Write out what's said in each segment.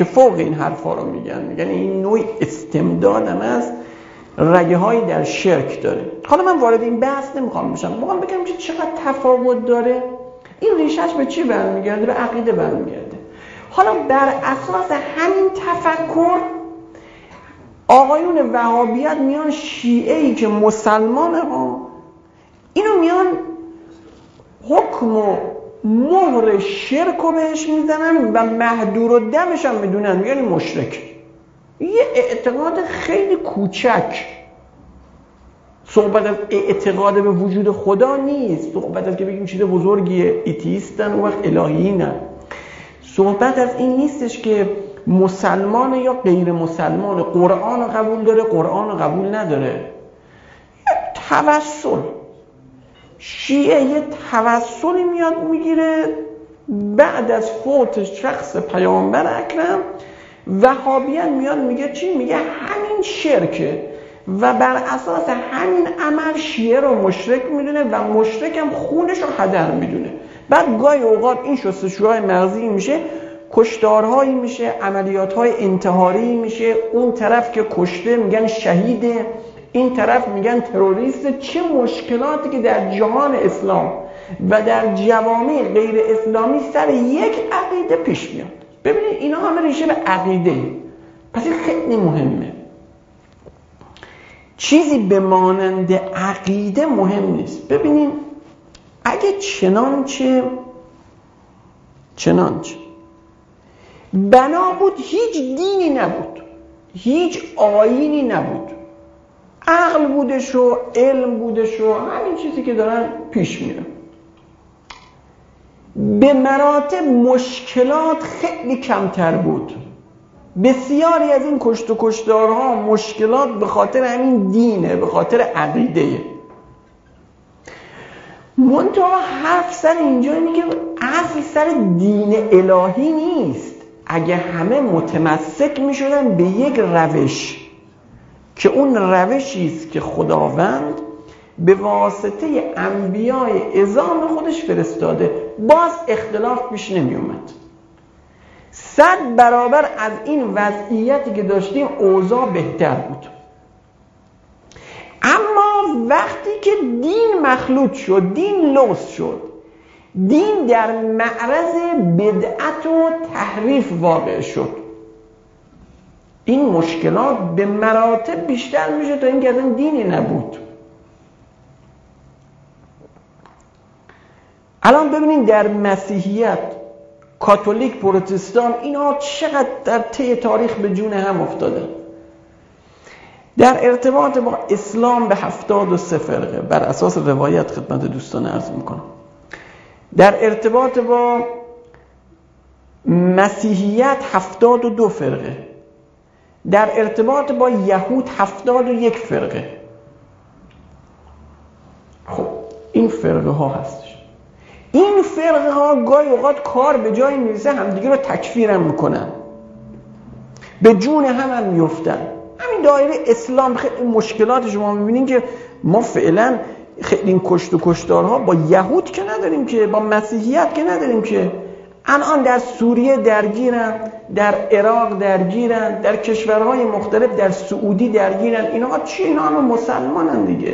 که فوق این حرفا رو میگن این نوع استمداد هم از رگه هایی در شرک داره. حالا من وارد این بحث نمیخوام بشم، میخوام بگم که چقدر تفاوت داره. این ریشش به چی برمیگرده؟ به عقیده برمیگرده. حالا بر اساس همین تفکر آقایون وهابیت میان شیعه‌ای که مسلمانه ها اینو میان حکم و مهر شرک رو بهش میزنن و مهدور و دمش هم میدونن، میگن مشرک. یه اعتقاد خیلی کوچک. صحبت از اعتقاد به وجود خدا نیست، صحبت از که بگیم چیز بزرگیه، ایتیستن و وقت الهیینن. صحبت از این نیستش که مسلمان یا غیر مسلمان قرآن قبول داره قرآن قبول نداره. توسل شیعه یه توسلی میاد میگیره بعد از فوت شخص پیامبر اکرم. وهابیت میاد میگه چی؟ میگه همین شرکه و بر اساس همین عمل شیعه رو مشرک میدونه و مشرک هم خونش رو هدر میدونه. بعد گاهی اوقات این شستشوهای مغزی میشه کشتارهایی میشه، عملیاتهای انتحاری میشه. اون طرف که کشته میگن شهیده، این طرف میگن تروریست. چه مشکلاتی که در جهان اسلام و در جوامع غیر اسلامی سر یک عقیده پیش میاد. ببینید اینا همه ریشه به عقیده. پس این خیلی مهمه. چیزی به مانند عقیده مهم نیست. ببینید اگه چنانچه بنا بود هیچ دینی نبود، هیچ آیینی نبود، عقل بودش و علم بودش و همین چیزی که دارن پیش میرن، به مراتب مشکلات خیلی کمتر بود. بسیاری از این کشت و کشتارها مشکلات به خاطر همین دینه، به خاطر عقیده. منتها حرف سر اینجا اینه که اصل سر دین الهی نیست. اگه همه متمسک می شدن به یک روش که اون روشی است که خداوند به واسطه انبیای اعظام خودش فرستاده، باز اختلاف پیش نمی اومد. 100 برابر از این وضعیتی که داشتیم اوضاع بهتر بود. اما وقتی که دین مخلوط شد، دین لوث شد، دین در معرض بدعت و تحریف واقع شد، این مشکلات به مراتب بیشتر میشه تا اینکه اصلا دینی نبود. الان ببینید در مسیحیت، کاتولیک، پروتستان، اینا چقدر در طی تاریخ به جون هم افتادن. در ارتباط با اسلام به 73 فرقه بر اساس روایت خدمت دوستان عرض میکنم. در ارتباط با مسیحیت 72 فرقه. در ارتباط با یهود 71 فرقه. خب این فرقه ها هستش. این فرقه ها گاهی اوقات کار به جایی میرسه همدیگه رو تکفیر هم میکنن، به جون هم میفتن. همین دایره اسلام خیلی مشکلات شما میبینین که ما فعلا خیلی این کشت و کشتارها با یهود که نداریم، که با مسیحیت که نداریم، که الان در سوریه درگیرن، در عراق درگیرن، در کشورهای مختلف، در سعودی درگیرن. اینا چی؟ اینا هم مسلمانن دیگه.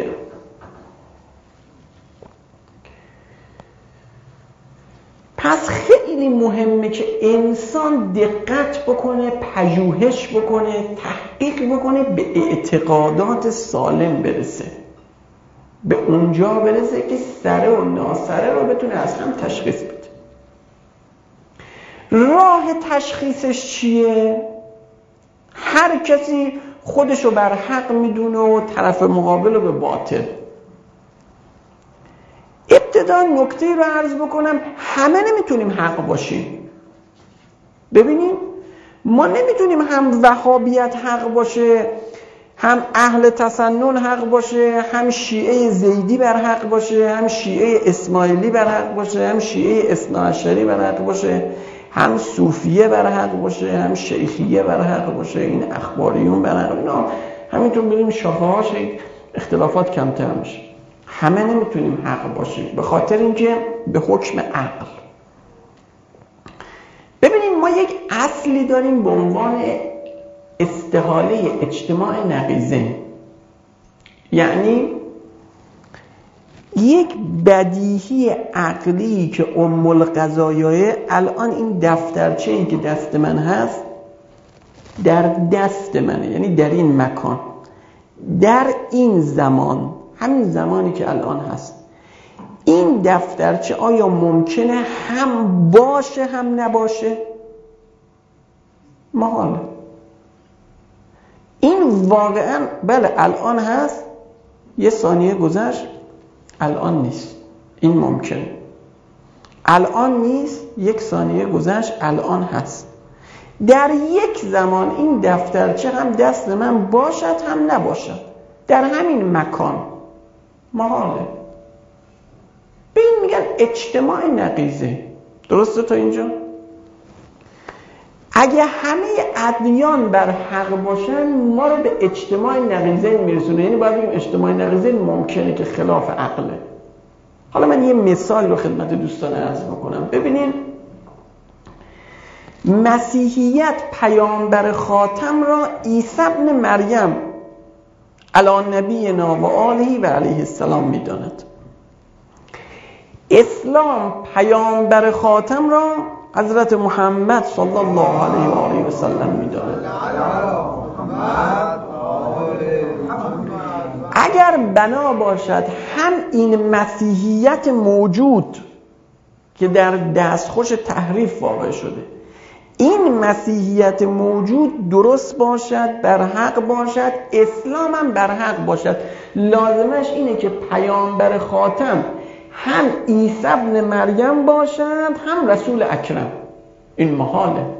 پس خیلی مهمه که انسان دقت بکنه، پژوهش بکنه، تحقیق بکنه، به اعتقادات سالم برسه، به اونجا برسه که سره و ناسره رو بتونه از هم تشخیص بده. راه تشخیصش چیه؟ هر کسی خودشو بر حق میدونه و طرف مقابل رو به باطل. ابتدا نکته رو عرض بکنم، همه نمیتونیم حق باشیم. ببینیم ما نمیتونیم هم وهابیت حق باشه، هم اهل تسنن حق باشه، هم شیعه زیدی بر حق باشه، هم شیعه اسماعیلی بر حق باشه، هم شیعه اثناعشری بر حق باشه، هم صوفیه بر حق باشه، هم شیخیه بر حق باشه، این اخباریون بر حق. اینا همینطور بریم شاخه‌هاش اختلافات کمتر میشه. همه نمیتونیم حق باشیم به خاطر اینکه به حکم عقل. ببینیم ما ما یک اصلی داریم به عنوان استحاله اجتماع نقیضین، یعنی یک بدیهی عقلی که ام القضایاه. الان این دفترچه‌ای که دست من هست در دست منه، یعنی در این مکان، در این زمان، همین زمانی که الان هست، این دفترچه آیا ممکنه هم باشه هم نباشه؟ محاله. این واقعا بله الان هست، یه ثانیه گذشت الان نیست، این ممکنه. الان نیست، یک ثانیه گذشت الان هست. در یک زمان این دفترچه هم دست من باشد هم نباشد، در همین مکان، محاله. به این میگن اجتماع نقیضه. درسته تا اینجا؟ اگه همه ادیان بر حق باشن ما رو به اجتماع نقیضین میرسونه، یعنی باید بگیم اجتماع نقیضین ممکنه که خلاف عقله. حالا من یه مثال رو خدمت دوستان عرض میکنم. ببینین مسیحیت پیامبر خاتم را عیسی ابن مریم علی نبینا و آله و علیه السلام میداند. اسلام پیامبر خاتم را حضرت محمد صلی الله علیه و آله و سلم میداند. اگر بنا باشد هم این مسیحیت موجود که در دستخوش تحریف واقع شده، این مسیحیت موجود درست باشد، بر حق باشد، اسلام هم بر حق باشد، لازمش اینه که پیامبر خاتم هم عیسی ابن مریم باشد هم رسول اکرم. این محاله.